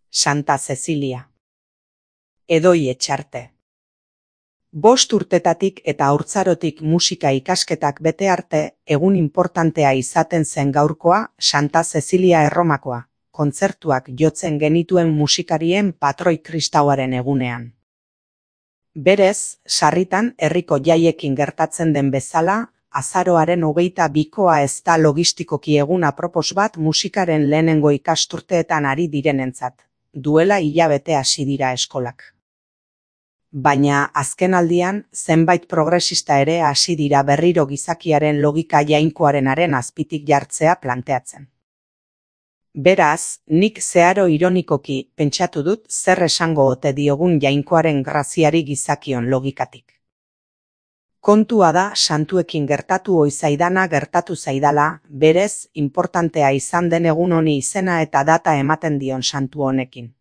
Santa Cecilia. Edoi Etxarte. 5 urtetatik eta haurtzarotik musika ikasketak bete arte, egun inportantea izaten zen gaurkoa Santa Cecilia Erromakoa, kontzertuak jotzen genituen musikarien patroi kristauaren egunean. Berez, sarritan herriko jaiekin gertatzen den bezala, azaroaren 22koa ez da logistikoki egun apropos bat musikaren lehenengo ikasturteetan ari direnentzat, duela hilabete hasi dira eskolak. Baina azkenaldian zenbait progresista ere hasi dira berriro gizakiaren logika jainkoarenaren azpitik jartzea planteatzen. Beraz, nik zeharo ironikoki pentsatu dut zer esango ote diogun jainkoaren graziari gizakion logikatik. Kontua da santuekin gertatu ohi zaidana gertatu zaidala, berez inportantea izan den egun honi izena eta data ematen dion santu honekin.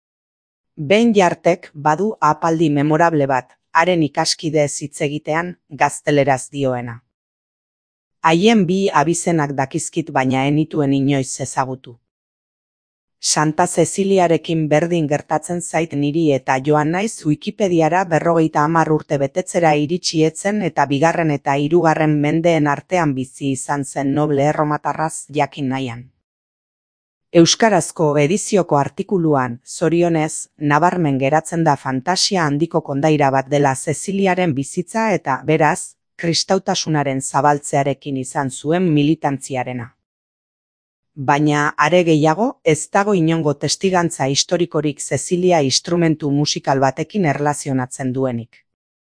Ben Jartek badu apaldi memorable bat, haren ikaskidez hitz egitean gazteleraz dioena. Haien bi abizenak dakizkit baina enituen inoiz ezagutu. Santa Ceciliarekin berdin gertatzen zait niri eta joan naiz Wikipediara 50 urte betetzera iritsi etzen eta 2. eta 3. mendeen artean bizi izan zen noble erromatarraz jakin nahian. Euskarazko edizioko artikuluan, zorionez, nabarmen geratzen da fantasia handiko kondaira bat dela Ceciliaren bizitza eta, beraz, kristautasunaren zabaltzearekin izan zuen militantziarena. Baina, are gehiago, ez dago inongo testigantza historikorik Cecilia instrumentu musikal batekin erlazionatzen duenik.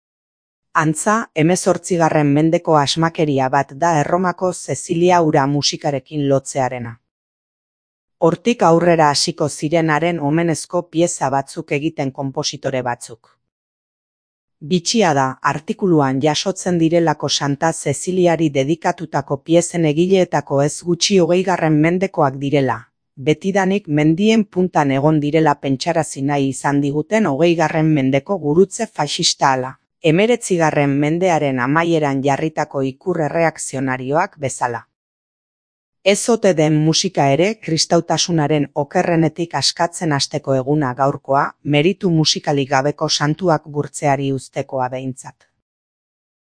Antza, 18. mendeko asmakeria bat da Erromako Cecilia ura musikarekin lotzearena. Hortik aurrera hasiko zirenaren omenezko pieza batzuk egiten konpositore batzuk. Bitxia da, artikuluan jasotzen direlako Santa Ceciliari dedikatutako piezen egileetako ez gutxi 20. mendekoak direla, betidanik mendien puntan egon direla pentsarazi nahi izan diguten 20. mendeko gurutze faxista ala, 19. mendearen amaieran jarritako ikur erreakzionarioak bezala. Ez ote den musika ere kristautasunaren okerrenetik askatzen hasteko eguna gaurkoa, meritu musikalik gabeko santuak gurtzeari uztekoa behintzat.